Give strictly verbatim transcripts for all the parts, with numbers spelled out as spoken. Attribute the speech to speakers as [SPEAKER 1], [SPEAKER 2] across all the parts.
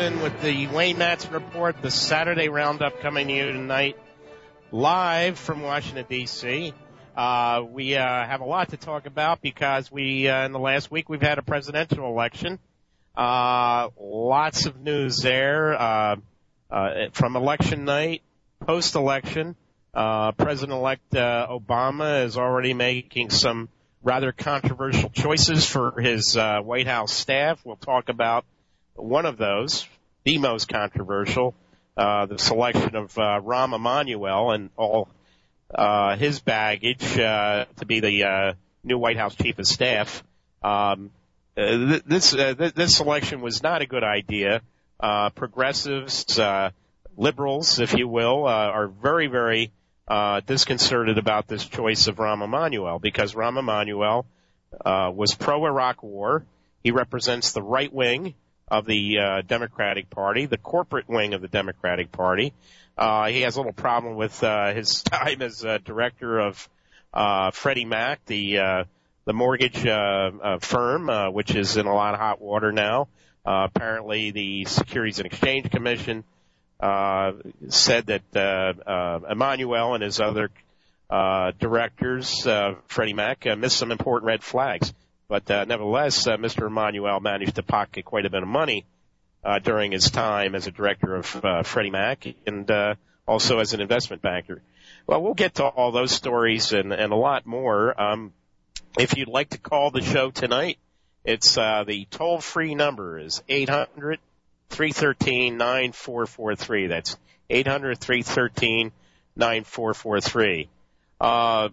[SPEAKER 1] Matson with the Wayne Matson Report, the Saturday Roundup coming to you tonight live from Washington, D C Uh, we uh, have a lot to talk about because we, uh, in the last week, we've had a presidential election. Uh, lots of news there uh, uh, from election night, post-election. Uh, President-elect uh, Obama is already making some rather controversial choices for his uh, White House staff. We'll talk about one of those, the most controversial, uh, the selection of uh, Rahm Emanuel and all uh, his baggage uh, to be the uh, new White House chief of staff. Um, uh, this uh, th- this selection was not a good idea. Uh, progressives, uh, liberals, if you will, uh, are very, very uh, disconcerted about this choice of Rahm Emanuel because Rahm Emanuel uh, was pro-Iraq war. He represents the right wing of the uh, Democratic Party, the corporate wing of the Democratic Party. Uh, he has a little problem with uh, his time as uh, director of uh, Freddie Mac, the uh, the mortgage uh, uh, firm, uh, which is in a lot of hot water now. Uh, apparently, the Securities and Exchange Commission uh, said that uh, uh, Emanuel and his other uh, directors, uh, Freddie Mac, uh, missed some important red flags. But uh, nevertheless, uh, Mister Emanuel managed to pocket quite a bit of money uh, during his time as a director of uh, Freddie Mac and uh, also as an investment banker. Well, we'll get to all those stories and, and a lot more. Um, if you'd like to call the show tonight, it's uh, the toll-free number is eight hundred, three one three, nine four four three. That's eight hundred, three one three, nine four four three. Uh,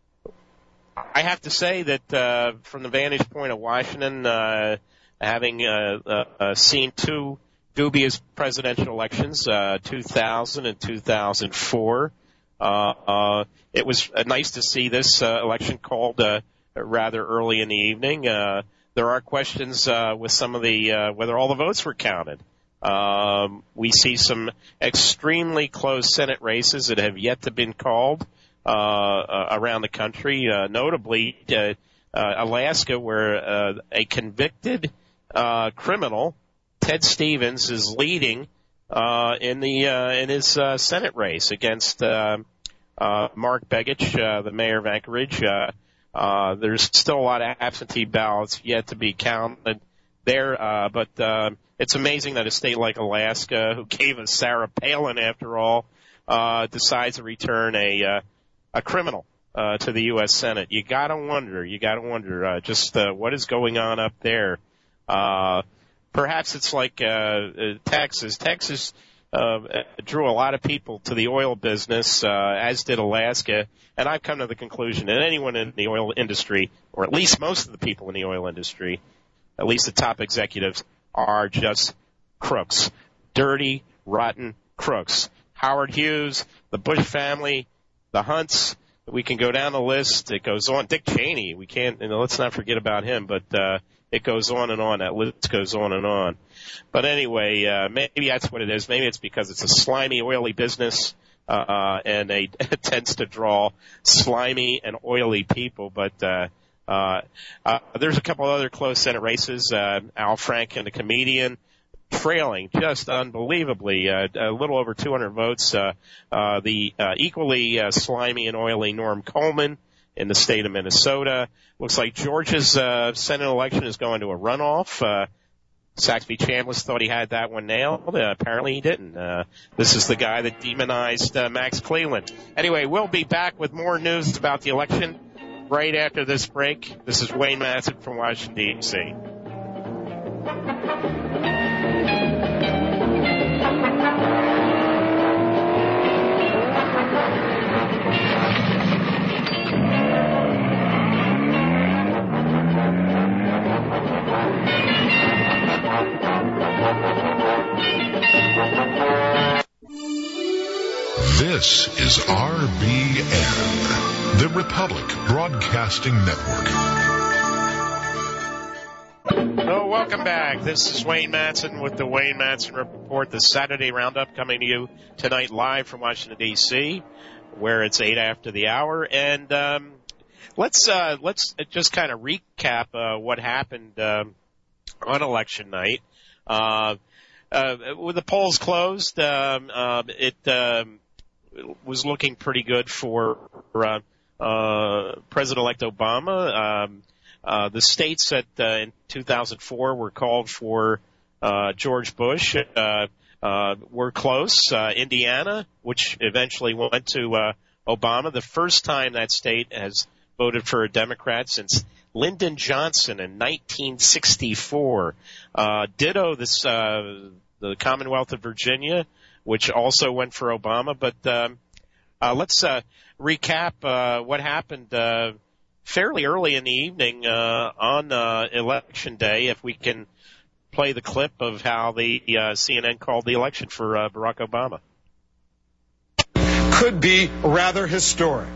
[SPEAKER 1] I have to say that uh, from the vantage point of Washington, uh, having uh, uh, uh, seen two dubious presidential elections, uh, two thousand and two thousand four, uh, uh, it was uh, nice to see this uh, election called uh, rather early in the evening. Uh, there are questions uh, with some of the uh, whether all the votes were counted. Um, we see some extremely close Senate races that have yet to been called. Uh, uh, around the country, uh, notably uh, uh, Alaska, where uh, a convicted uh, criminal, Ted Stevens, is leading uh, in the uh, in his uh, Senate race against uh, uh, Mark Begich, uh, the mayor of Anchorage. Uh, uh, there's still a lot of absentee ballots yet to be counted there, uh, but uh, it's amazing that a state like Alaska, who gave us Sarah Palin after all, uh, decides to return a uh, a criminal uh, to the U S Senate. You gotta wonder, you gotta wonder uh, just uh, what is going on up there. Uh, perhaps it's like uh, uh, Texas. Texas uh, drew a lot of people to the oil business, uh, as did Alaska. And I've come to the conclusion that anyone in the oil industry, or at least most of the people in the oil industry, at least the top executives, are just crooks. Dirty, rotten crooks. Howard Hughes, the Bush family, the Hunts, we can go down the list. It goes on. Dick Cheney, we can't, you know, let's not forget about him, but uh, it goes on and on. That list goes on and on. But anyway, uh, maybe that's what it is. Maybe it's because it's a slimy, oily business, uh, and a, it tends to draw slimy and oily people. But uh, uh, uh, there's a couple other close Senate races. Uh, Al Franken, the comedian, trailing just unbelievably, uh, a little over two hundred votes. Uh, uh, the uh, equally uh, slimy and oily Norm Coleman in the state of Minnesota. Looks like Georgia's uh, Senate election is going to a runoff. Uh, Saxby Chambliss thought he had that one nailed. Uh, apparently he didn't. Uh, this is the guy that demonized uh, Max Cleland. Anyway, we'll be back with more news about the election right after this break. This is Wayne Matson from Washington, D C
[SPEAKER 2] This is R B N, the Republic Broadcasting Network.
[SPEAKER 1] So welcome back. This is Wayne Matson with the Wayne Matson Report, the Saturday Roundup coming to you tonight live from Washington, D C, where it's eight after the hour. And um, let's uh, let's just kind of recap uh, what happened um, on election night. Uh, uh, with the polls closed, um, um, it um, was looking pretty good for uh, uh, President-elect Obama. Um, uh, the states that uh, in two thousand four were called for uh, George Bush uh, uh, were close. Uh, Indiana, which eventually went to uh, Obama, the first time that state has voted for a Democrat since Lyndon Johnson in nineteen sixty-four. Uh, ditto this, uh, the Commonwealth of Virginia, which also went for Obama. But, um, uh, let's, uh, recap, uh, what happened, uh, fairly early in the evening, uh, on, uh, election day, if we can play the clip of how the, uh, C N N called the election for, uh, Barack Obama.
[SPEAKER 3] Could be rather historic.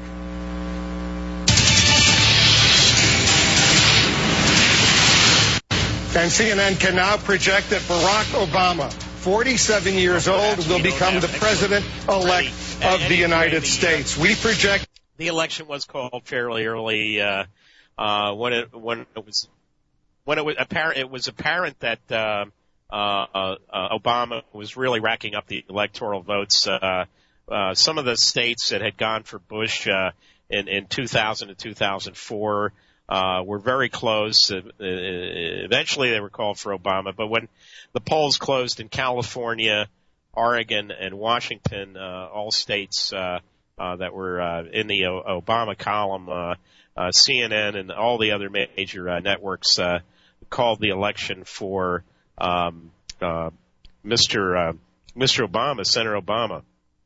[SPEAKER 3] And C N N can now project that Barack Obama, forty-seven years old, will become the president-elect of the United States. We project
[SPEAKER 1] the election was called fairly early uh, uh, when it when it was when it was apparent it was apparent that uh, uh, uh, Obama was really racking up the electoral votes. Uh, uh, some of the states that had gone for Bush uh, in in two thousand and two thousand four. Uh, were very close. Uh, eventually they were called for Obama, but when the polls closed in California, Oregon, and Washington, uh, all states, uh, uh, that were, uh, in the o- Obama column, uh, uh, C N N and all the other major, uh, networks, uh, called the election for, um, uh, Mister, uh, Mister Obama, Senator Obama.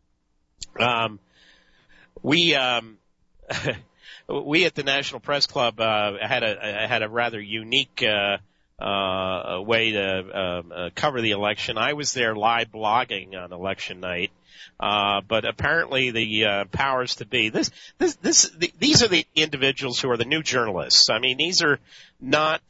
[SPEAKER 1] Um, we, um, We at the National Press Club uh, had a had a rather unique uh, uh, way to um, uh, cover the election. I was there live blogging on election night, uh, but apparently the uh, powers to be this this this the, these are the individuals who are the new journalists. I mean, these are not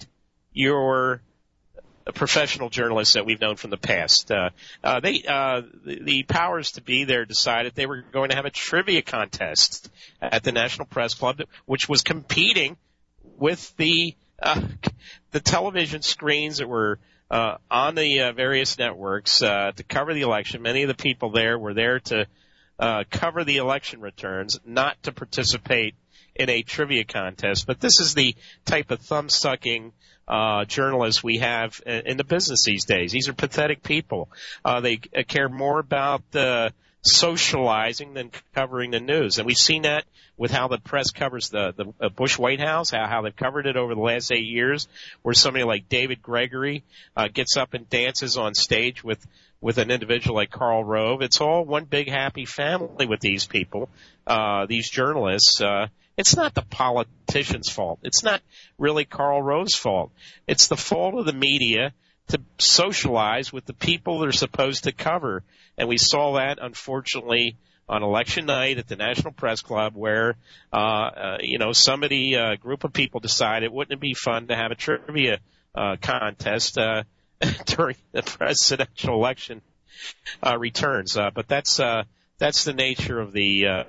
[SPEAKER 1] your professional journalists that we've known from the past. Uh, uh, they, uh, the, the powers to be there decided they were going to have a trivia contest at the National Press Club, which was competing with the, uh, the television screens that were, uh, on the uh, various networks, uh, to cover the election. Many of the people there were there to, uh, cover the election returns, not to participate in a trivia contest. But this is the type of thumb-sucking uh journalists we have in the business these days. These are pathetic people. Uh they care more about uh socializing than covering the news. And we've seen that with how the press covers the the Bush White House, how, how they've covered it over the last eight years, where somebody like David Gregory uh gets up and dances on stage with with an individual like Karl Rove. It's all one big happy family with these people, uh these journalists. uh It's not the politician's fault. It's not really Karl Rove's fault. It's the fault of the media to socialize with the people they're supposed to cover. And we saw that, unfortunately, on election night at the National Press Club, where, uh, uh you know, somebody, a group of people decided wouldn't it be fun to have a trivia uh contest uh during the presidential election uh returns. Uh But that's uh that's the nature of the uh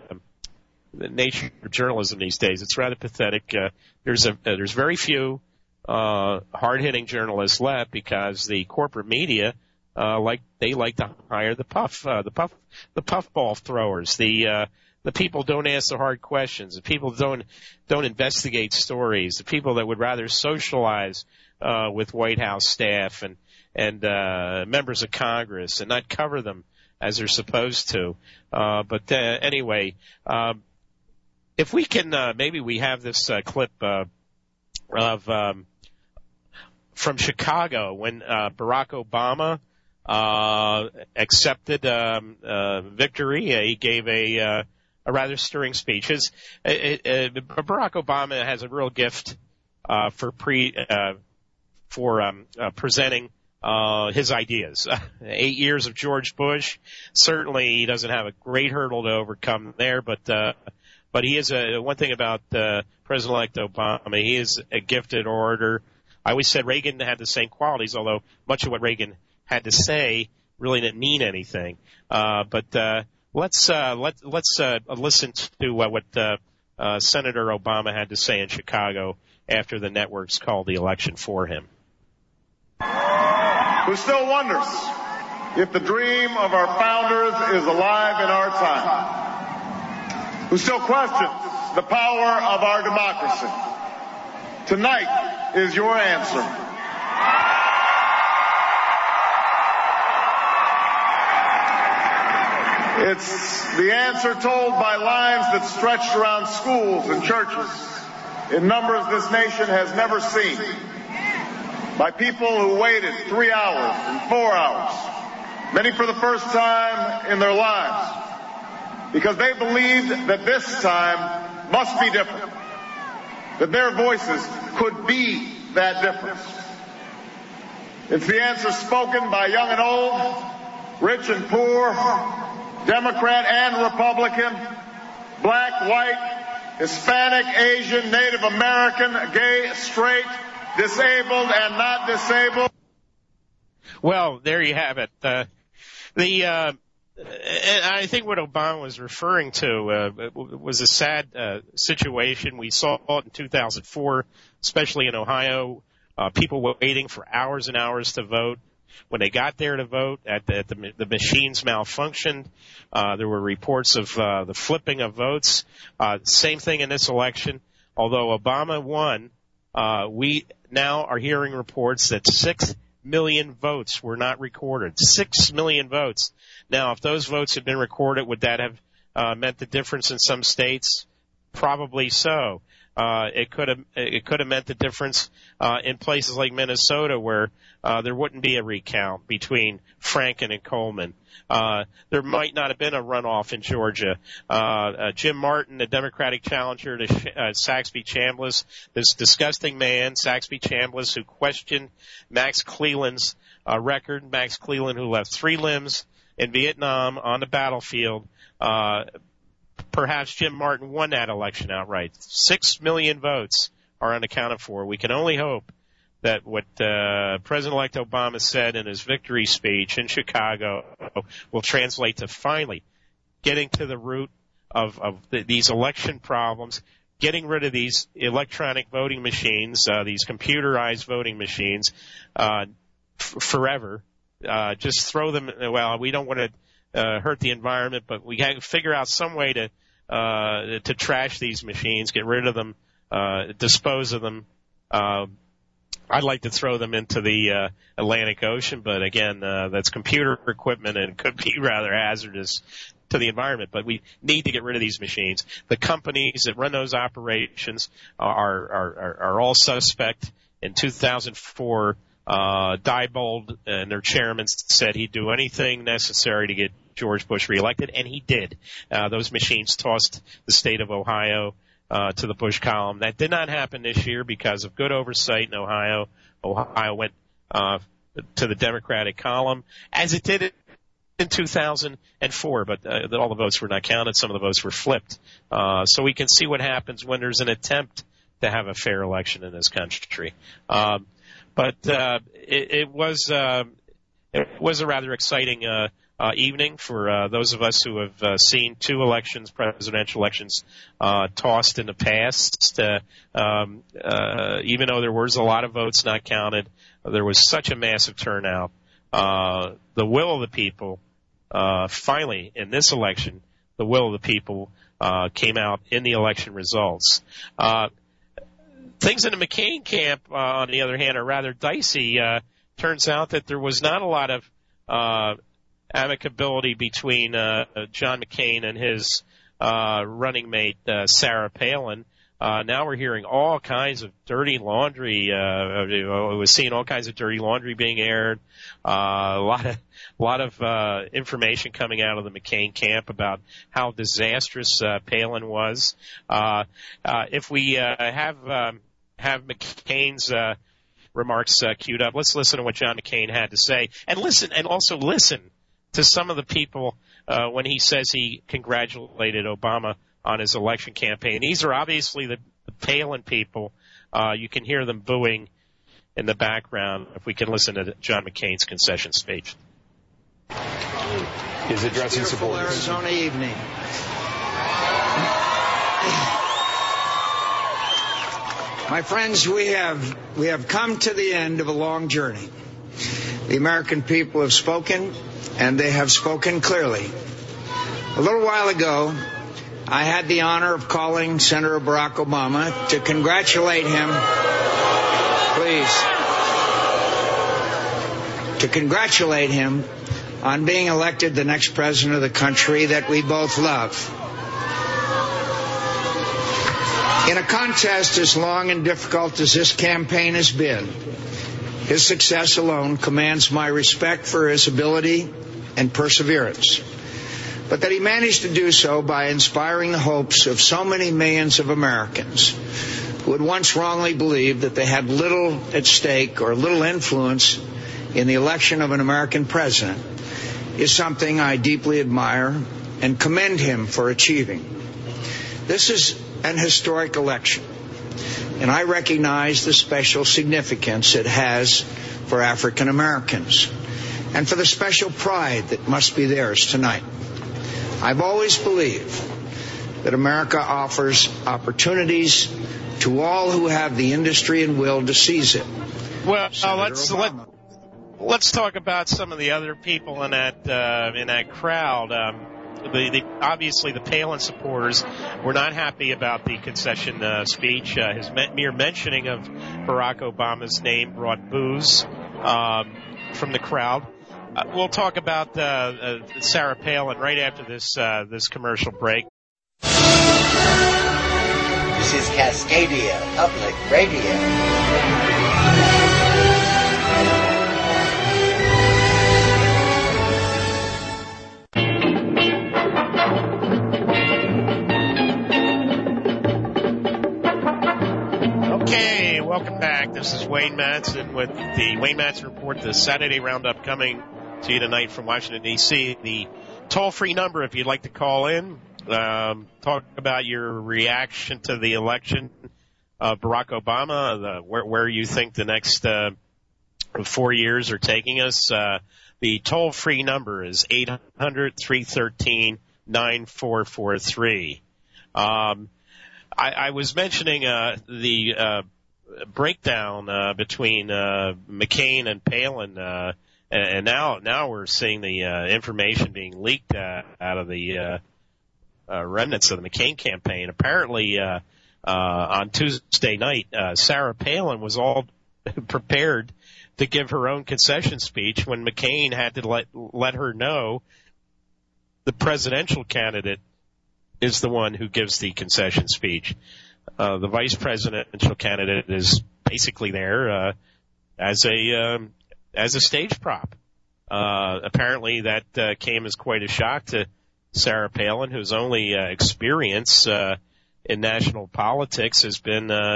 [SPEAKER 1] the nature of journalism these days. It's rather pathetic. Uh, there's a, uh, there's very few, uh, hard-hitting journalists left because the corporate media, uh, like, they like to hire the puff, uh, the puff, the puffball throwers. The, uh, the people don't ask the hard questions. The people don't, don't investigate stories. The people that would rather socialize, uh, with White House staff and, and, uh, members of Congress and not cover them as they're supposed to. Uh, but, uh, anyway, um, if we can, uh, maybe we have this uh, clip uh, of um, from Chicago when uh, Barack Obama uh, accepted um, uh, victory. Uh, he gave a uh, a rather stirring speech. His uh, uh, Barack Obama has a real gift uh, for pre uh, for um, uh, presenting uh his ideas. Eight years of George Bush. Certainly, he doesn't have a great hurdle to overcome there, but. Uh, But he is a, one thing about uh, President-elect Obama, he is a gifted orator. I always said Reagan had the same qualities, although much of what Reagan had to say really didn't mean anything. Uh, but uh, let's uh, let, let's uh, listen to uh, what uh, uh, Senator Obama had to say in Chicago after the networks called the election for him.
[SPEAKER 4] Who still wonders if the dream of our founders is alive in our time, who still questions the power of our democracy, tonight is your answer. It's the answer told by lines that stretched around schools and churches in numbers this nation has never seen, by people who waited three hours and four hours, many for the first time in their lives, because they believed that this time must be different, that their voices could be that difference. It's the answer spoken by young and old, rich and poor, Democrat and Republican, black, white, Hispanic, Asian, Native American, gay, straight, disabled and not disabled.
[SPEAKER 1] Well, there you have it. Uh, the uh, and I think what Obama was referring to uh, was a sad uh, situation. We saw it in two thousand four, especially in Ohio. Uh, people waiting for hours and hours to vote. When they got there to vote, at the, at the, the machines malfunctioned. Uh, there were reports of uh, the flipping of votes. Uh, same thing in this election. Although Obama won, uh, we now are hearing reports that six million votes were not recorded. Six million votes. Now, if those votes had been recorded, would that have uh, meant the difference in some states? Probably so. Uh, it could have, it could have meant the difference, uh, in places like Minnesota where, uh, there wouldn't be a recount between Franken and Coleman. Uh, there might not have been a runoff in Georgia. Uh, uh Jim Martin, the Democratic challenger to, uh, Saxby Chambliss, this disgusting man, Saxby Chambliss, who questioned Max Cleland's, uh, record. Max Cleland, who left three limbs in Vietnam on the battlefield, uh, perhaps Jim Martin won that election outright. Six million votes are unaccounted for. We can only hope that what uh, President-elect Obama said in his victory speech in Chicago will translate to finally getting to the root of, of the, these election problems, getting rid of these electronic voting machines, uh, these computerized voting machines, uh, f- forever. Uh, just throw them. Well, we don't want to Uh, hurt the environment, but we got to figure out some way to uh, to trash these machines, get rid of them, uh, dispose of them. Uh, I'd like to throw them into the uh, Atlantic Ocean, but again, uh, that's computer equipment and could be rather hazardous to the environment. But we need to get rid of these machines. The companies that run those operations are are are, are all suspect. In two thousand four, uh, Diebold and their chairman said he'd do anything necessary to get George Bush reelected, and he did. Uh, those machines tossed the state of Ohio uh, to the Bush column. That did not happen this year because of good oversight in Ohio. Ohio went uh, to the Democratic column, as it did in two thousand four, but uh, all the votes were not counted. Some of the votes were flipped. Uh, so we can see what happens when there's an attempt to have a fair election in this country. Um, but uh, it, it was uh, it was a rather exciting uh, uh, evening for uh, those of us who have uh, seen two elections, presidential elections, uh, tossed in the past. Uh, um, uh, even though there was a lot of votes not counted, there was such a massive turnout. Uh, the will of the people, uh, finally, in this election, the will of the people uh, came out in the election results. Uh, things in the McCain camp, uh, on the other hand, are rather dicey. Uh, turns out that there was not a lot of uh, amicability between uh, John McCain and his uh, running mate, uh, Sarah Palin. Uh, now we're hearing all kinds of dirty laundry. Uh, we're seeing all kinds of dirty laundry being aired. Uh, a lot of, a lot of uh, information coming out of the McCain camp about how disastrous uh, Palin was. Uh, uh, if we uh, have um, have McCain's uh, remarks uh, queued up, let's listen to what John McCain had to say, and listen, and also listen to some of the people uh, when he says he congratulated Obama on his election campaign. These are obviously the, the Palin people. Uh, you can hear them booing in the background if we can listen to John McCain's concession speech.
[SPEAKER 5] His addressing supporters.
[SPEAKER 6] Arizona evening. My friends, we have we have come to the end of a long journey. The American people have spoken. and they have spoken clearly. A little while ago, I had the honor of calling Senator Barack Obama to congratulate him, please, to congratulate him on being elected the next president of the country that we both love. In a contest as long and difficult as this campaign has been, his success alone commands my respect for his ability and perseverance. But that he managed to do so by inspiring the hopes of so many millions of Americans who had once wrongly believed that they had little at stake or little influence in the election of an American president is something I deeply admire and commend him for achieving. This is an historic election, and I recognize the special significance it has for African Americans and for the special pride that must be theirs tonight. I've always believed that America offers opportunities to all who have the industry and will to seize it.
[SPEAKER 1] Well, uh, let's let, let's talk about some of the other people in that uh, in that crowd. Um, the, the obviously the Palin supporters were not happy about the concession uh, speech. Uh, his me- mere mentioning of Barack Obama's name brought boos um, from the crowd. Uh, we'll talk about uh, uh, Sarah Palin right after this uh, this commercial break.
[SPEAKER 5] This is Cascadia Public Radio.
[SPEAKER 1] Okay, welcome back. This is Wayne Madsen with the Wayne Madsen Report, the Saturday Roundup coming to you tonight from Washington, D C. The toll-free number, if you'd like to call in, um, talk about your reaction to the election of Barack Obama, the, where, where you think the next uh, four years are taking us. Uh, the toll-free number is eight hundred, three one three, nine four four three. Um, I, I was mentioning uh, the uh, breakdown uh, between uh, McCain and Palin, uh, and now now we're seeing the uh, information being leaked uh, out of the uh, uh, remnants of the McCain campaign. Apparently, uh, uh, on Tuesday night, uh, Sarah Palin was all prepared to give her own concession speech when McCain had to let let her know the presidential candidate is the one who gives the concession speech. Uh, the vice presidential candidate is basically there uh, as a um, as a stage prop. Uh, apparently that uh, came as quite a shock to Sarah Palin, whose only uh, experience uh, in national politics has been uh,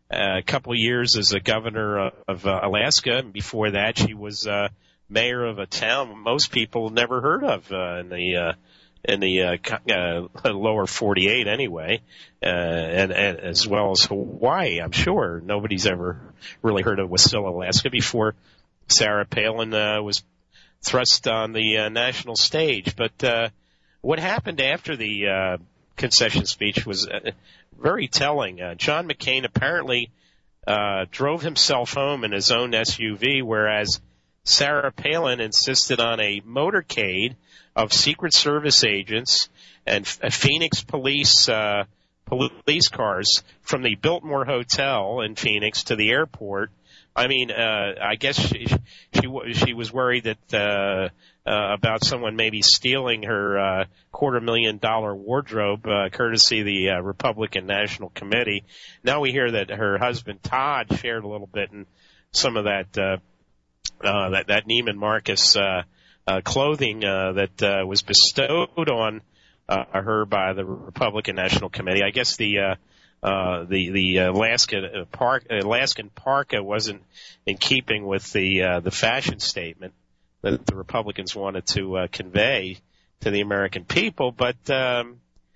[SPEAKER 1] a couple of years as a governor of uh, Alaska. And before that, she was uh, mayor of a town most people never heard of uh, in the uh, in the uh, uh, lower forty-eight anyway, uh, and, and as well as Hawaii. I'm sure nobody's ever really heard of Wasilla, Alaska before Sarah Palin uh, was thrust on the uh, national stage. But uh, what happened after the uh, concession speech was uh, very telling. Uh, John McCain apparently uh, drove himself home in his own S U V, whereas Sarah Palin insisted on a motorcade of Secret Service agents and F- Phoenix police uh, police cars from the Biltmore Hotel in Phoenix to the airport. I mean, uh, I guess she she, she was worried that uh, uh, about someone maybe stealing her uh, quarter million dollar wardrobe, uh, courtesy of the uh, Republican National Committee. Now we hear that her husband Todd shared a little bit in some of that uh, uh, that that Neiman Marcus uh, uh, clothing uh, that uh, was bestowed on uh, her by the Republican National Committee. I guess the uh, Uh, the, the Alaska park, Alaskan parka wasn't in keeping with the, uh, the fashion statement that the Republicans wanted to, uh, convey to the American people. But, um,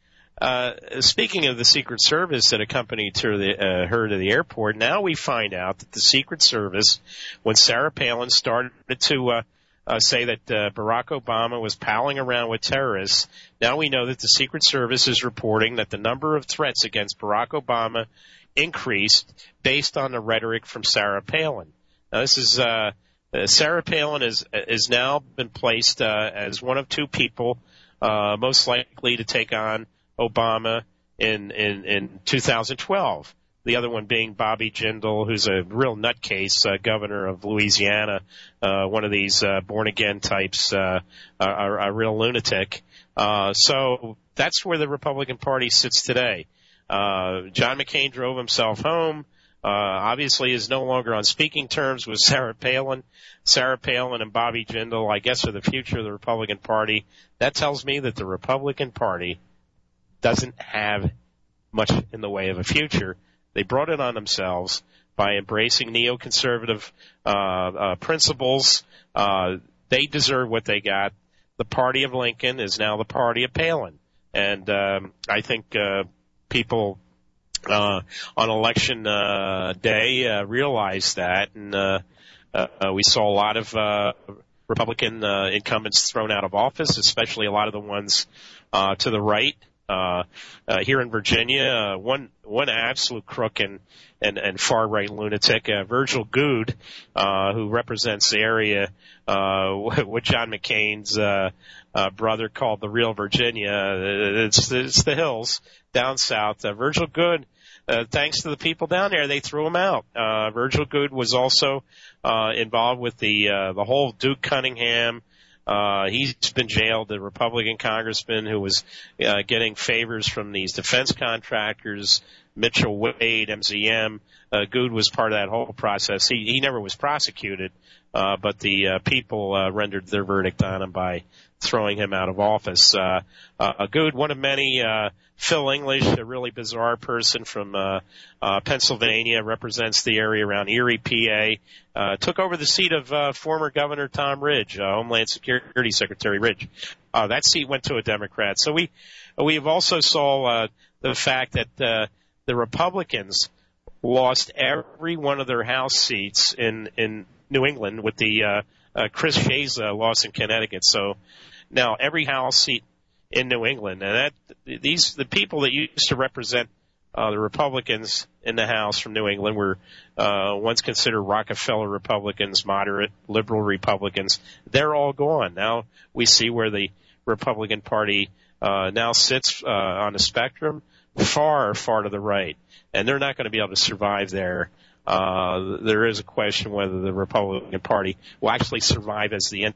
[SPEAKER 1] uh, speaking of the Secret Service that accompanied to the, uh, her to the airport, now we find out that the Secret Service, when Sarah Palin started to, uh, Uh, say that uh, Barack Obama was palling around with terrorists. Now we know that the Secret Service is reporting that the number of threats against Barack Obama increased based on the rhetoric from Sarah Palin. Now this is uh, uh, Sarah Palin is is now been placed uh, as one of two people uh, most likely to take on Obama in in, in two thousand twelve. The other one being Bobby Jindal, who's a real nutcase, uh, governor of Louisiana, uh, one of these uh, born-again types, uh, a, a real lunatic. Uh, so that's where the Republican Party sits today. Uh, John McCain drove himself home, uh, obviously is no longer on speaking terms with Sarah Palin. Sarah Palin and Bobby Jindal, I guess, are the future of the Republican Party. That tells me that the Republican Party doesn't have much in the way of a future. They brought it on themselves by embracing neoconservative uh, uh, principles. Uh, they deserve what they got. The party of Lincoln is now the party of Palin. And um, I think uh, people uh, on election uh, day uh, realized that. And uh, uh, we saw a lot of uh, Republican uh, incumbents thrown out of office, especially a lot of the ones uh, to the right. Uh, uh, here in Virginia, uh, one, one absolute crook and, and, and far right lunatic, uh, Virgil Goode, uh, who represents the area, uh, what John McCain's, uh, uh, brother called the real Virginia. It's, it's the hills down south. Uh, Virgil Goode, uh, thanks to the people down there, they threw him out. Uh, Virgil Goode was also, uh, involved with the, uh, the whole Duke Cunningham. Uh, he's been jailed, the Republican congressman who was uh, getting favors from these defense contractors, Mitchell Wade, M Z M. Uh, Goode was part of that whole process. He, he never was prosecuted, uh, but the uh, people uh, rendered their verdict on him by throwing him out of office. Uh, uh, Goode, one of many, uh, Phil English, a really bizarre person from uh, uh, Pennsylvania, represents the area around Erie, P A, uh, took over the seat of uh, former Governor Tom Ridge, uh, Homeland Security Secretary Ridge. Uh, that seat went to a Democrat. So we we have also saw uh, the fact that uh, the Republicans lost every one of their House seats in in New England, with the uh, uh, Chris Shays uh, loss in Connecticut. So now every House seat in New England, and that these the people that used to represent uh, the Republicans in the House from New England were uh, once considered Rockefeller Republicans, moderate liberal Republicans. They're all gone. Now we see where the Republican Party uh, now sits uh, on the spectrum, far, far to the right, and they're not going to be able to survive there. Uh, there is a question whether the Republican Party will actually survive as the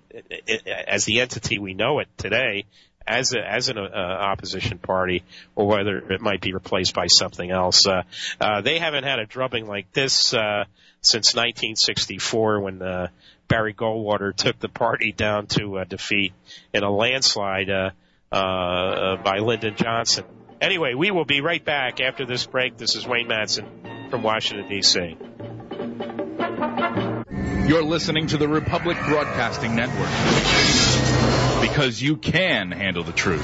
[SPEAKER 1] as the entity we know it today, as a, as an uh, opposition party, or whether it might be replaced by something else. Uh, uh, they haven't had a drubbing like this uh, since nineteen sixty-four, when uh, Barry Goldwater took the party down to uh, defeat in a landslide uh, uh, by Lyndon Johnson. Anyway, we will be right back after this break. This is Wayne Madsen from Washington, D C
[SPEAKER 7] You're listening to the Republic Broadcasting Network, because you can handle the truth.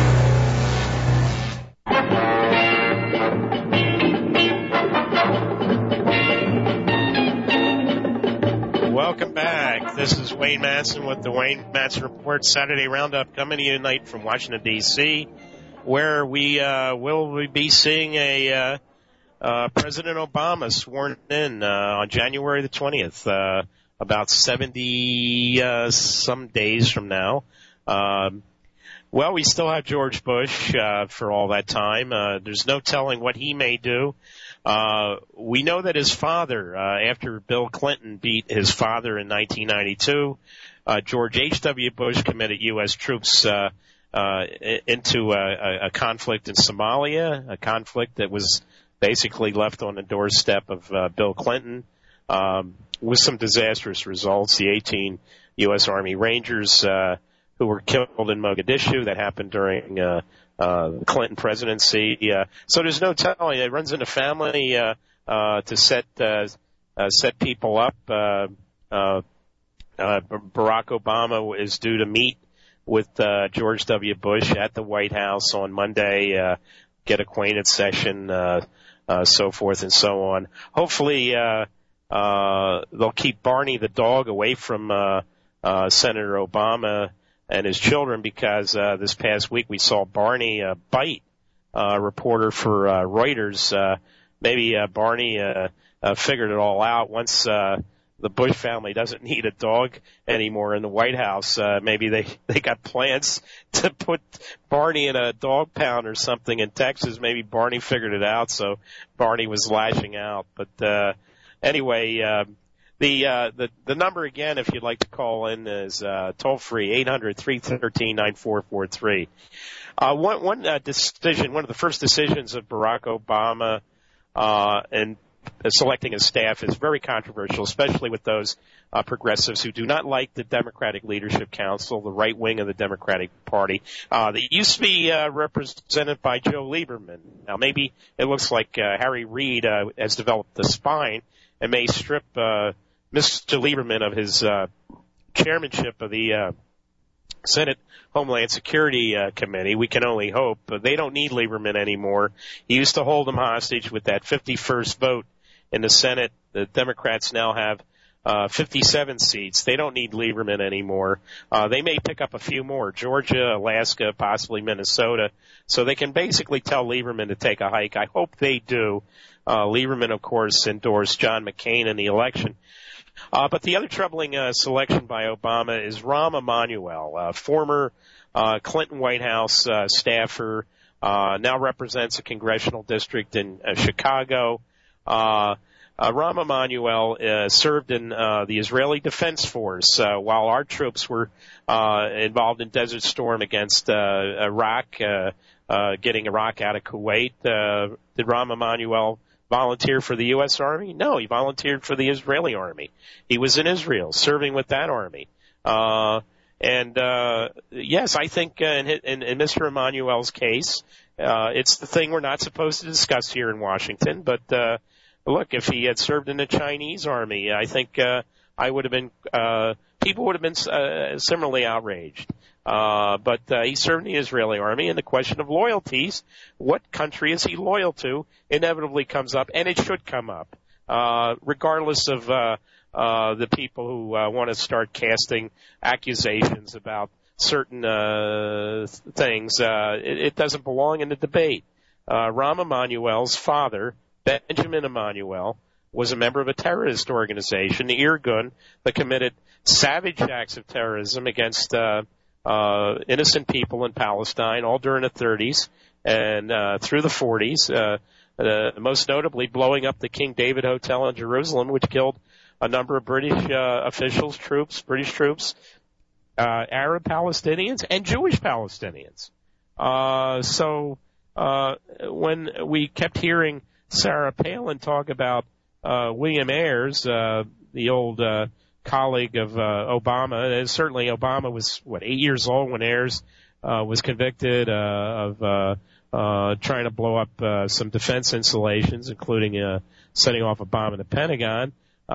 [SPEAKER 1] Welcome back. This is Wayne Madsen with the Wayne Madsen Report Saturday Roundup, coming to you tonight from Washington, D C, where we uh, will be seeing a uh, uh, President Obama sworn in uh, on January the twentieth, uh, about seventy uh, some days from now. Um, well, we still have George Bush uh, for all that time. Uh, there's no telling what he may do. Uh, we know that his father, uh, after Bill Clinton beat his father in nineteen ninety-two, uh, George H W. Bush committed U S troops uh, uh, into a, a conflict in Somalia, a conflict that was basically left on the doorstep of uh, Bill Clinton, um, with some disastrous results. The eighteen U S Army Rangers uh, who were killed in Mogadishu, that happened during uh, uh, the Clinton presidency. Uh, so there's no telling. It runs in the family uh, uh, to set uh, uh, set people up. Uh, uh, uh, Barack Obama is due to meet with uh, George W. Bush at the White House on Monday, uh, get acquainted session, uh, uh, so forth and so on. Hopefully, uh, uh, they'll keep Barney the dog away from uh, uh, Senator Obama and his children, because uh, this past week we saw Barney uh, bite a uh, reporter for uh, Reuters. Uh, maybe uh, Barney uh, uh, figured it all out once uh, the Bush family doesn't need a dog anymore in the White House. Uh, maybe they, they got plans to put Barney in a dog pound or something in Texas. Maybe Barney figured it out, so Barney was lashing out. But, uh, anyway, uh, the, uh, the, the number again, if you'd like to call in, is, uh, toll free, eight hundred, three one three, nine four four three. Uh, one, one, uh, decision, one of the first decisions of Barack Obama, uh, and selecting his staff is very controversial, especially with those uh, progressives who do not like the Democratic Leadership Council, the right wing of the Democratic Party. Uh, that used to be uh, represented by Joe Lieberman. Now, maybe it looks like uh, Harry Reid uh, has developed the spine and may strip uh, Mister Lieberman of his uh, chairmanship of the uh, Senate Homeland Security uh, Committee. We can only hope. But they don't need Lieberman anymore. He used to hold them hostage with that fifty-first vote in the Senate. The Democrats now have uh fifty-seven seats. They don't need Lieberman anymore. Uh they may pick up a few more, Georgia, Alaska, possibly Minnesota. So they can basically tell Lieberman to take a hike. I hope they do. Uh Lieberman, of course, endorsed John McCain in the election. Uh but the other troubling uh selection by Obama is Rahm Emanuel, uh former uh Clinton White House uh staffer, uh now represents a congressional district in uh, Chicago. Uh, uh, Rahm Emanuel, uh, served in, uh, the Israeli Defense Force, uh, while our troops were, uh, involved in Desert Storm against, uh, Iraq, uh, uh, getting Iraq out of Kuwait. Uh, did Rahm Emanuel volunteer for the U S Army? No, he volunteered for the Israeli Army. He was in Israel, serving with that army. Uh, and, uh, yes, I think, uh, in, in, in Mister Emanuel's case, uh, it's the thing we're not supposed to discuss here in Washington, but, uh, look, if he had served in the Chinese army, I think uh, I would have been, uh, people would have been uh, similarly outraged. Uh, but uh, he served in the Israeli army, and the question of loyalties, what country is he loyal to, inevitably comes up, and it should come up, uh, regardless of uh, uh, the people who uh, want to start casting accusations about certain uh, things. Uh, it, it doesn't belong in the debate. Uh, Rahm Emanuel's father, Benjamin Emanuel, was a member of a terrorist organization, the Irgun, that committed savage acts of terrorism against uh, uh, innocent people in Palestine, all during the thirties and uh, through the forties, uh, uh, most notably blowing up the King David Hotel in Jerusalem, which killed a number of British uh, officials, troops, British troops, uh, Arab Palestinians, and Jewish Palestinians. Uh, so uh, when we kept hearing Sarah Palin talk about uh William Ayers, uh the old uh colleague of uh Obama, and certainly Obama was what eight years old when Ayers uh was convicted uh of uh uh trying to blow up uh some defense installations, including uh setting off a bomb in the Pentagon.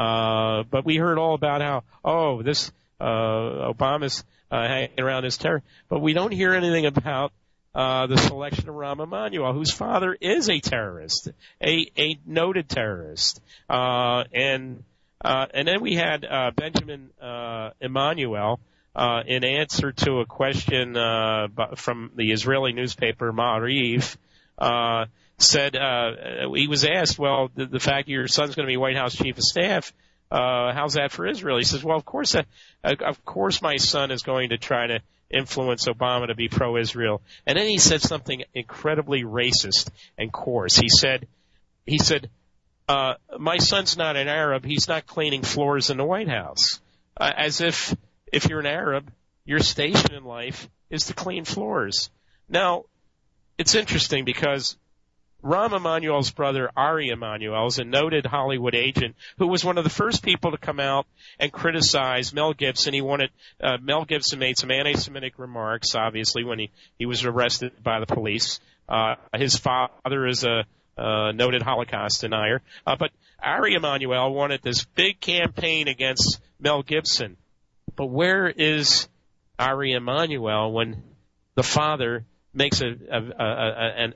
[SPEAKER 1] Uh but we heard all about how oh this uh Obama's uh hanging around his terror, but we don't hear anything about Uh, the selection of Rahm Emanuel, whose father is a terrorist, a, a noted terrorist. Uh, and, uh, and then we had, uh, Benjamin, uh, Emanuel, uh, in answer to a question, uh, from the Israeli newspaper Ma'ariv, uh, said, uh, he was asked, well, the, the fact your son's going to be White House Chief of Staff, uh, how's that for Israel? He says, well, of course, uh, of course my son is going to try to influence Obama to be pro-Israel. And then he said something incredibly racist and coarse. He said, he said, uh, my son's not an Arab. He's not cleaning floors in the White House. Uh, as if, if you're an Arab, your station in life is to clean floors. Now, it's interesting because Rahm Emanuel's brother, Ari Emanuel, is a noted Hollywood agent who was one of the first people to come out and criticize Mel Gibson. He wanted, uh, Mel Gibson made some anti-Semitic remarks, obviously, when he, he was arrested by the police. Uh, his father is a, uh, noted Holocaust denier. Uh, but Ari Emanuel wanted this big campaign against Mel Gibson. But where is Ari Emanuel when the father makes a, a, a, a an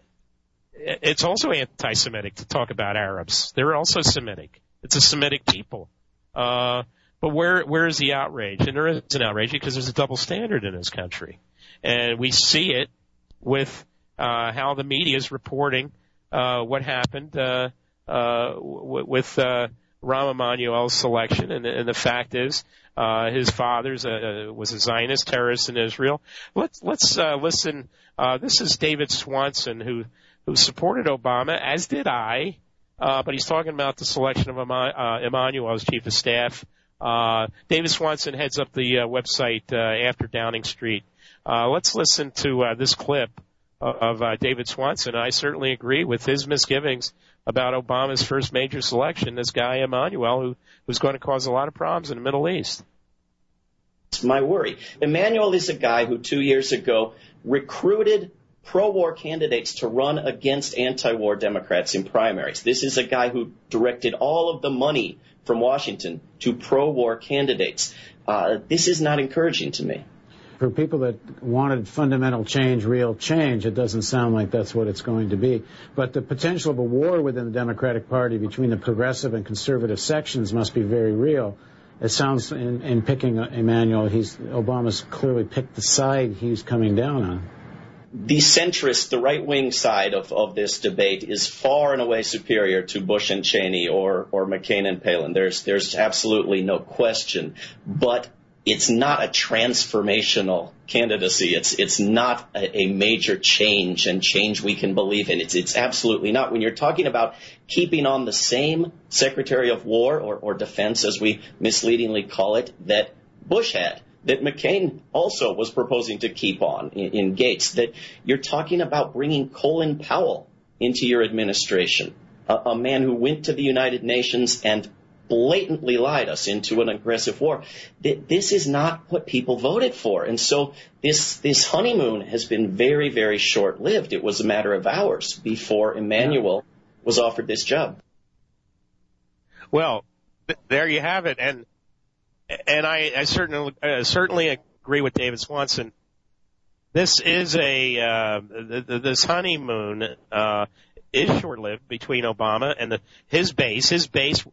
[SPEAKER 1] It's also anti-Semitic to talk about Arabs. They're also Semitic. It's a Semitic people. Uh, but where, where is the outrage? And there is an outrage because there's a double standard in this country. And we see it with, uh, how the media is reporting, uh, what happened, uh, uh, w- with, uh, Rahm Emanuel's selection, and, and the fact is, uh, his father's a, was a Zionist terrorist in Israel. Let's let's uh, listen. Uh, this is David Swanson, who who supported Obama, as did I, uh, but he's talking about the selection of Ema- uh, Emanuel as chief of staff. Uh, David Swanson heads up the uh, website uh, After Downing Street. Uh, let's listen to uh, this clip of uh, David Swanson. I certainly agree with his misgivings about Obama's first major selection, this guy Emanuel, who who's going to cause a lot of problems in the Middle East.
[SPEAKER 8] It's my worry. Emanuel is a guy who two years ago recruited pro-war candidates to run against anti-war Democrats in primaries. This is a guy who directed all of the money from Washington to pro-war candidates. Uh, this is not encouraging to me.
[SPEAKER 9] For people that wanted fundamental change, real change, it doesn't sound like that's what it's going to be. But the potential of a war within the Democratic Party between the progressive and conservative sections must be very real. It sounds, in, in picking Emanuel, he's Obama's clearly picked the side he's coming down on.
[SPEAKER 8] The centrist, the right-wing side of, of this debate is far and away superior to Bush and Cheney or, or McCain and Palin. There's, there's absolutely no question. But it's not a transformational candidacy. It's it's not a, a major change and change we can believe in. It's it's absolutely not. When you're talking about keeping on the same Secretary of War or, or Defense, as we misleadingly call it, that Bush had, that McCain also was proposing to keep on in, in Gates, that you're talking about bringing Colin Powell into your administration, a, a man who went to the United Nations and blatantly lied us into an aggressive war. This is not what people voted for. And so this this honeymoon has been very, very short-lived. It was a matter of hours before Emanuel was offered this job.
[SPEAKER 1] Well, th- there you have it. And and I, I certainly, uh, certainly agree with David Swanson. This is a uh, th- th- this honeymoon uh, is short-lived between Obama and the, his base. His base.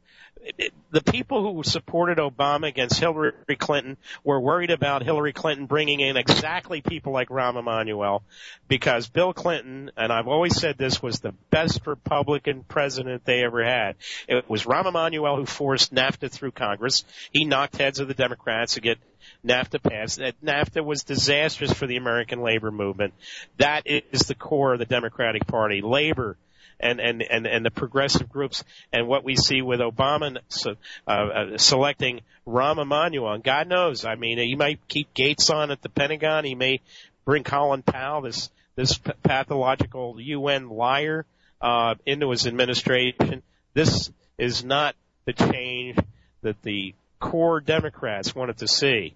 [SPEAKER 1] The people who supported Obama against Hillary Clinton were worried about Hillary Clinton bringing in exactly people like Rahm Emanuel, because Bill Clinton, and I've always said this, was the best Republican president they ever had. It was Rahm Emanuel who forced NAFTA through Congress. He knocked heads of the Democrats to get NAFTA passed. NAFTA was disastrous for the American labor movement. That is the core of the Democratic Party, labor. And, and, and, and the progressive groups, and what we see with Obama uh, uh, selecting Rahm Emanuel. And God knows, I mean, he might keep Gates on at the Pentagon. He may bring Colin Powell, this, this pathological U N liar, uh, into his administration. This is not the change that the core Democrats wanted to see.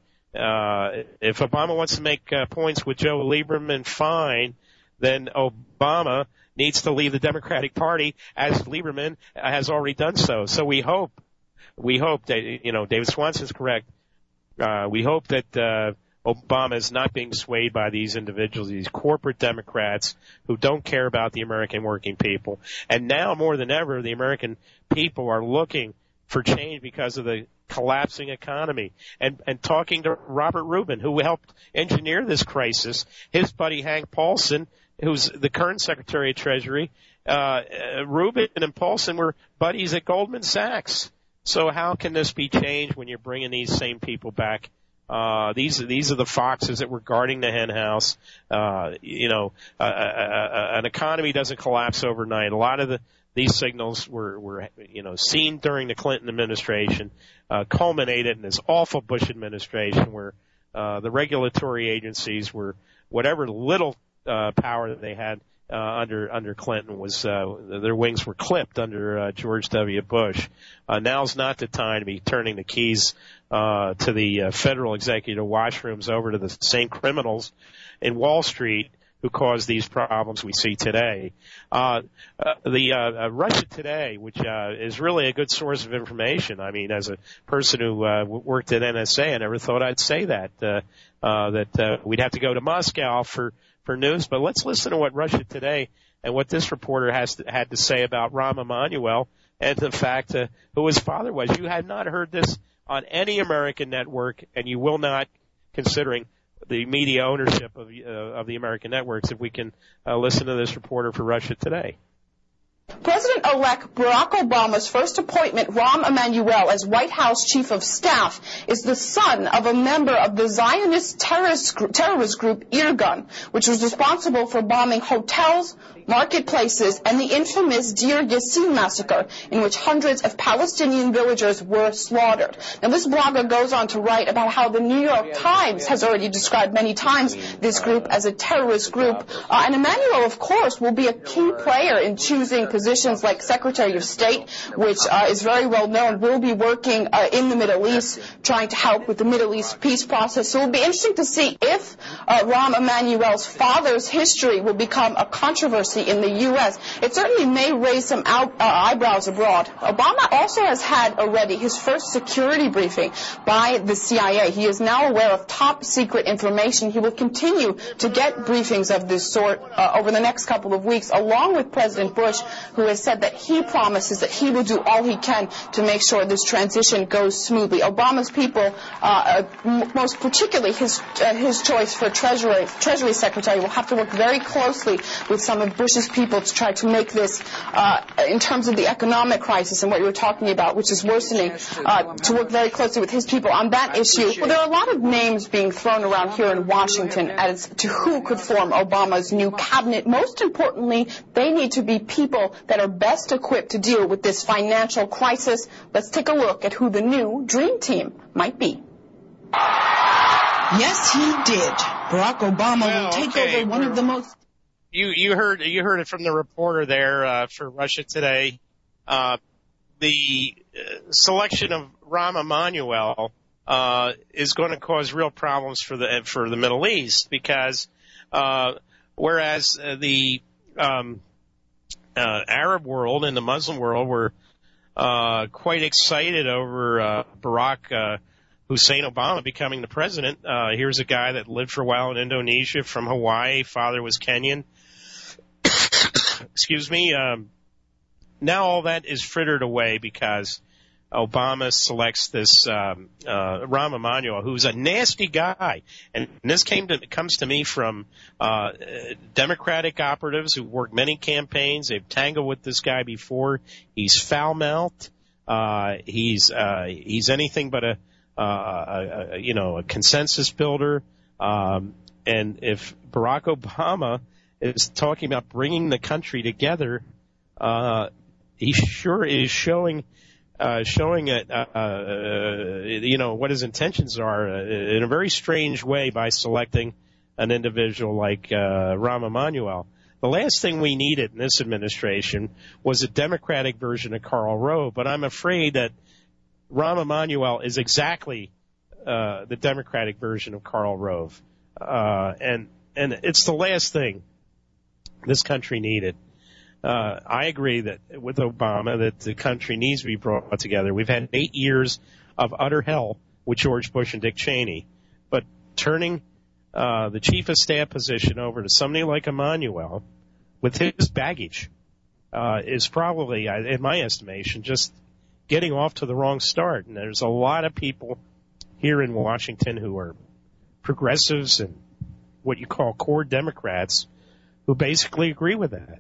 [SPEAKER 1] Uh, if Obama wants to make uh, points with Joe Lieberman, fine. Then Obama needs to leave the Democratic Party, as Lieberman has already done so. So we hope, we hope that, you know, David Swanson's correct. Uh, we hope that, uh, Obama is not being swayed by these individuals, these corporate Democrats who don't care about the American working people. And now more than ever, the American people are looking for change because of the collapsing economy. And, and talking to Robert Rubin, who helped engineer this crisis, his buddy Hank Paulson, who's the current Secretary of Treasury, uh, Rubin and Paulson were buddies at Goldman Sachs. So how can this be changed when you're bringing these same people back? Uh, these, these are the foxes that were guarding the hen house. Uh, you know, uh, uh, an economy doesn't collapse overnight. A lot of the, these signals were, were, you know, seen during the Clinton administration, uh, culminated in this awful Bush administration where, uh, the regulatory agencies were, whatever little Uh, power that they had uh, under under Clinton was uh, their wings were clipped under uh, George W. Bush. Uh, now's not the time to be turning the keys uh, to the uh, federal executive washrooms over to the same criminals in Wall Street who caused these problems we see today. Uh, uh, the uh, uh, Russia Today, which uh, is really a good source of information. I mean, as a person who uh, worked at N S A, I never thought I'd say that uh, uh, that uh, we'd have to go to Moscow for. for news, but let's listen to what Russia Today and what this reporter has to, had to say about Rahm Emanuel and the fact uh, who his father was. You have not heard this on any American network, and you will not, considering the media ownership of, uh, of the American networks, if we can uh, listen to this reporter for Russia Today.
[SPEAKER 10] President-elect Barack Obama's first appointment, Rahm Emanuel, as White House Chief of Staff, is the son of a member of the Zionist terrorist group, terrorist group Irgun, which was responsible for bombing hotels, marketplaces, and the infamous Deir Yassin massacre, in which hundreds of Palestinian villagers were slaughtered. Now, this blogger goes on to write about how the New York Times has already described many times this group as a terrorist group. Uh, and Emanuel, of course, will be a key player in choosing positions like Secretary of State, which uh, is very well known, will be working uh, in the Middle East, trying to help with the Middle East peace process. So it will be interesting to see if uh, Rahm Emanuel's father's history will become a controversy in the U S. It certainly may raise some out, uh, eyebrows abroad. Obama also has had already his first security briefing by the C I A. He is now aware of top secret information. He will continue to get briefings of this sort uh, over the next couple of weeks, along with President Bush, who has said that he promises that he will do all he can to make sure this transition goes smoothly. Obama's people, uh, uh, most particularly his uh, his choice for Treasury Treasury Secretary, will have to work very closely with some of Bush's people to try to make this, uh, in terms of the economic crisis and what you were talking about, which is worsening, uh, to work very closely with his people on that issue. Well, there are a lot of names being thrown around here in Washington as to who could form Obama's new cabinet. Most importantly, they need to be people that are best equipped to deal with this financial crisis. Let's take a look at who the new dream team might be.
[SPEAKER 11] Yes, he did. Barack Obama
[SPEAKER 1] well,
[SPEAKER 11] will take
[SPEAKER 1] okay,
[SPEAKER 11] over one of the most...
[SPEAKER 1] You you heard you heard it from the reporter there uh, for Russia Today. Uh, the uh, selection of Rahm Emanuel uh, is going to cause real problems for the for the Middle East because uh, whereas uh, the um, uh, Arab world and the Muslim world were uh, quite excited over uh, Barack uh, Hussein Obama becoming the president. Uh, here's a guy that lived for a while in Indonesia, from Hawaii. Father was Kenyan. Excuse me. Um, now all that is frittered away because Obama selects this um, uh, Rahm Emanuel, who's a nasty guy, and this came to comes to me from uh, Democratic operatives who worked many campaigns. They've tangled with this guy before. He's foul-mouthed. Uh, he's uh, he's anything but a, uh, a, a you know a consensus builder. Um, and if Barack Obama is talking about bringing the country together, uh, he sure is showing, uh, showing it, uh, uh, you know, what his intentions are uh, in a very strange way by selecting an individual like, uh, Rahm Emanuel. The last thing we needed in this administration was a Democratic version of Karl Rove, but I'm afraid that Rahm Emanuel is exactly, uh, the Democratic version of Karl Rove. Uh, and, and it's the last thing this country needed. Uh, I agree that with Obama that the country needs to be brought together. We've had eight years of utter hell with George Bush and Dick Cheney, but turning uh, the chief of staff position over to somebody like Emanuel with his baggage uh, is probably, in my estimation, just getting off to the wrong start. And there's a lot of people here in Washington who are progressives and what you call core Democrats who basically agree with that.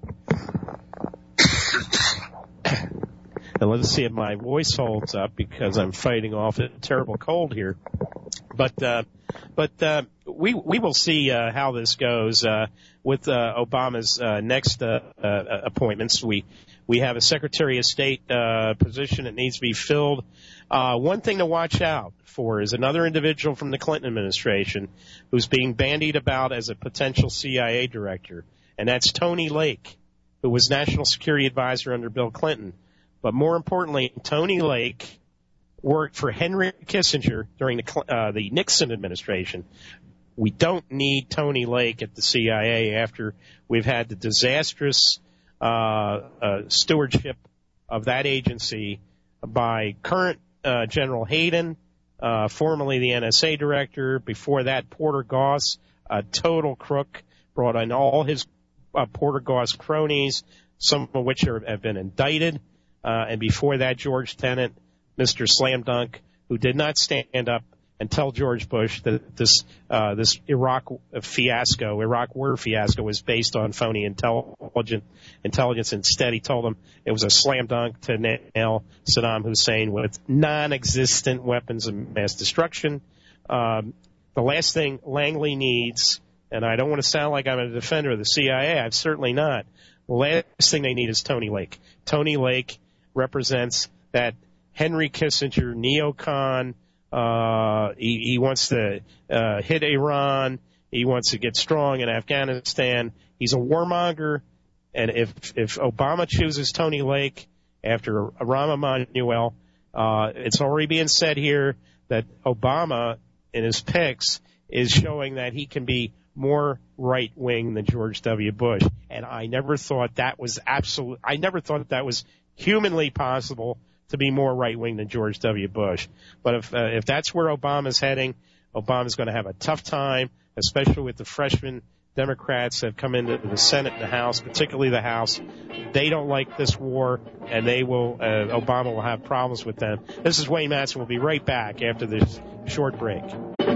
[SPEAKER 1] And let's see if my voice holds up because I'm fighting off a terrible cold here. But uh, but uh, we we will see uh, how this goes uh, with uh, Obama's uh, next uh, uh, appointments. We we have a Secretary of State uh, position that needs to be filled. Uh, one thing to watch out for is another individual from the Clinton administration who's being bandied about as a potential C I A director, and that's Tony Lake, who was National Security Advisor under Bill Clinton. But more importantly, Tony Lake worked for Henry Kissinger during the, uh, the Nixon administration. We don't need Tony Lake at the C I A after we've had the disastrous uh, uh, stewardship of that agency by current uh, General Hayden, uh, formerly the N S A director. Before that, Porter Goss, a total crook, brought in all his uh, Porter Goss cronies, some of which are, have been indicted. Uh, and before that, George Tenet, Mister Slam Dunk, who did not stand up and tell George Bush that this uh, this Iraq fiasco, Iraq war fiasco, was based on phony intelligence. Intelligence. Instead, he told them it was a slam dunk to nail Saddam Hussein with non-existent weapons of mass destruction. Um, the last thing Langley needs, and I don't want to sound like I'm a defender of the C I A, I'm certainly not. The last thing they need is Tony Lake. Tony Lake represents that Henry Kissinger neocon. Uh, he, he wants to uh, hit Iran. He wants to get strong in Afghanistan. He's a warmonger. And if if Obama chooses Tony Lake after Rahm Emanuel, uh, it's already being said here that Obama, in his picks, is showing that he can be more right-wing than George W. Bush. And I never thought that was absolute. I never thought that was humanly possible to be more right-wing than George W. Bush. But if uh, if that's where Obama's heading, Obama's going to have a tough time, especially with the freshman Democrats that have come into the Senate and the House, particularly the House. They don't like this war, and they will. Uh, Obama will have problems with them. This is Wayne Madsen. We'll be right back after this short break.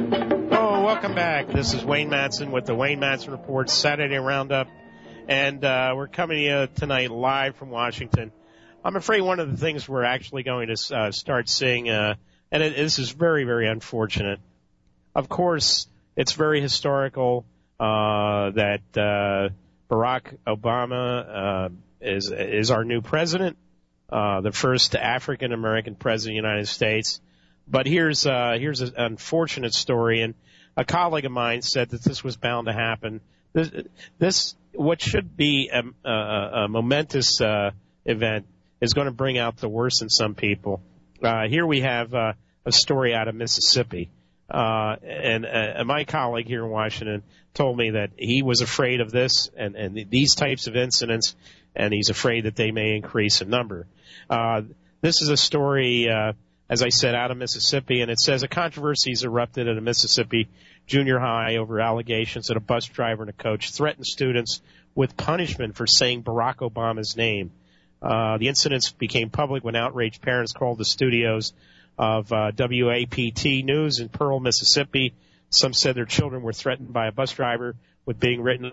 [SPEAKER 1] Oh, welcome back. This is Wayne Madsen with the Wayne Madsen Report Saturday Roundup, and uh, we're coming to you tonight live from Washington. I'm afraid one of the things we're actually going to uh, start seeing, uh, and it, this is very, very unfortunate. Of course, it's very historical uh, that uh, Barack Obama uh, is is our new president, uh, the first African American president of the United States. But here's uh, here's an unfortunate story, and a colleague of mine said that this was bound to happen. This, this what should be a, a, a momentous uh, event is going to bring out the worst in some people. Uh, here we have uh, a story out of Mississippi. Uh, and uh, my colleague here in Washington told me that he was afraid of this and, and these types of incidents, and he's afraid that they may increase in number. Uh, this is a story, uh, as I said, out of Mississippi, and it says a controversy has erupted at a Mississippi junior high over allegations that a bus driver and a coach threatened students with punishment for saying Barack Obama's name. Uh, the incidents became public when outraged parents called the studios of uh, W A P T News in Pearl, Mississippi. Some said their children were threatened by a bus driver with being written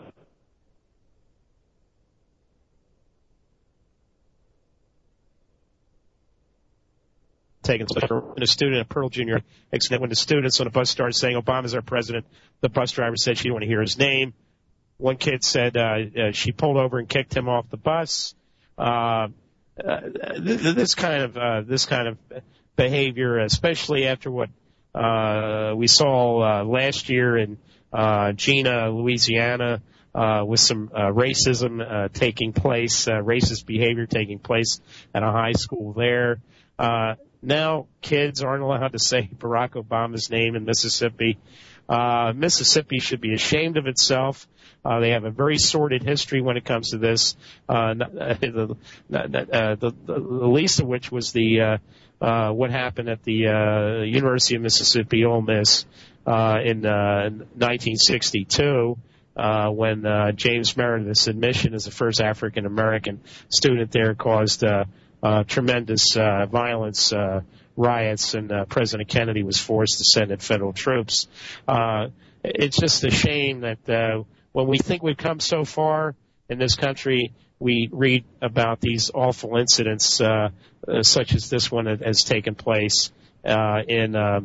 [SPEAKER 1] taken. And a student at Pearl Junior explained when the students on the bus started saying Obama's our president, the bus driver said she didn't want to hear his name. One kid said uh, uh, she pulled over and kicked him off the bus. Uh, uh, this kind of uh, this kind of behavior, especially after what uh, we saw uh, last year in uh, Gina, Louisiana, uh, with some uh, racism uh, taking place, uh, racist behavior taking place at a high school there. Uh, now kids aren't allowed to say Barack Obama's name in Mississippi. Uh, Mississippi should be ashamed of itself. Uh, they have a very sordid history when it comes to this. Uh, the, uh, the, the least of which was the uh, uh, what happened at the uh, University of Mississippi Ole Miss uh, in uh, nineteen sixty-two. Uh, when uh, James Meredith's admission as the first African American student there caused uh, uh, tremendous uh, violence. Uh, riots, and uh, President Kennedy was forced to send in federal troops. Uh, it's just a shame that uh, when we think we've come so far in this country, we read about these awful incidents uh, uh, such as this one has taken place uh, in uh,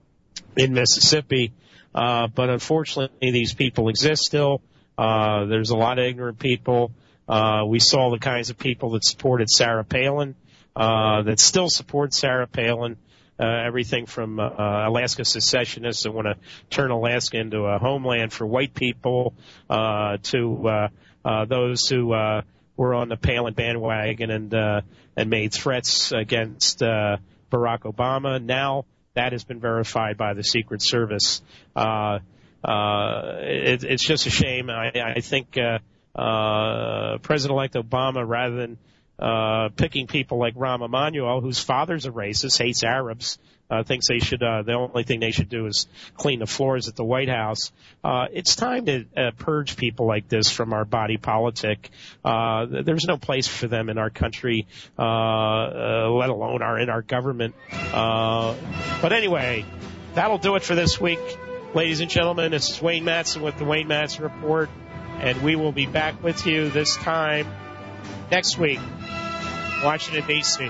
[SPEAKER 1] in Mississippi. Uh, but unfortunately, these people exist still. Uh, there's a lot of ignorant people. Uh, we saw the kinds of people that supported Sarah Palin. Uh, that still support Sarah Palin, uh, everything from, uh, Alaska secessionists that want to turn Alaska into a homeland for white people, uh, to, uh, uh, those who, uh, were on the Palin bandwagon and, uh, and made threats against, uh, Barack Obama. Now that has been verified by the Secret Service. Uh, uh, it, it's just a shame. I, I think, uh, uh, President-elect Obama, rather than, Uh, picking people like Rahm Emanuel, whose father's a racist, hates Arabs, uh, thinks they should, uh, the only thing they should do is clean the floors at the White House. Uh, it's time to uh, purge people like this from our body politic. Uh, there's no place for them in our country, uh, uh, let alone our, in our government. Uh, but anyway, that'll do it for this week. Ladies and gentlemen, this is Wayne Madsen with the Wayne Madsen Report, and we will be back with you this time next week, Washington, D C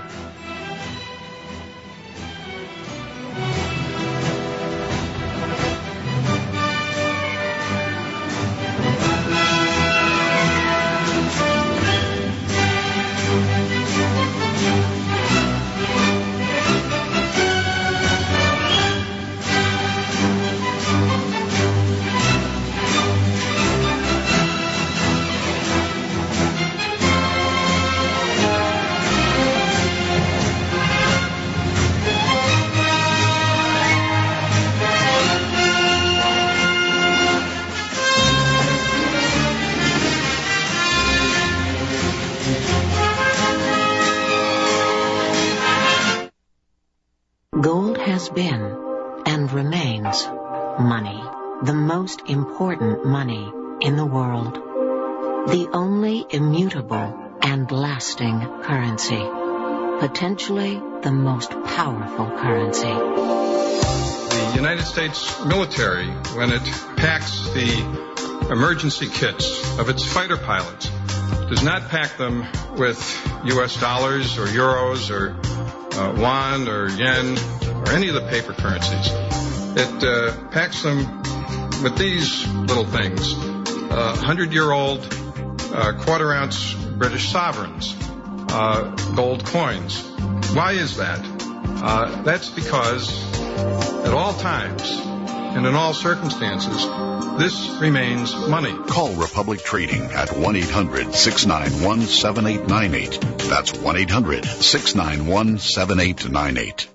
[SPEAKER 12] Gold has been and remains money, the most important money in the world, the only immutable and lasting currency, potentially the most powerful currency.
[SPEAKER 13] The United States military, when it packs the emergency kits of its fighter pilots, does not pack them with U S dollars or euros or uh, yuan or yen or any of the paper currencies. It uh, packs them with these little things, uh, hundred-year-old uh, quarter-ounce British sovereigns, uh, gold coins. Why is that? Uh, that's because at all times and in all circumstances, this remains money.
[SPEAKER 14] Call Republic Trading at one eight hundred six nine one seven eight nine eight. That's one eight hundred six nine one seven eight nine eight.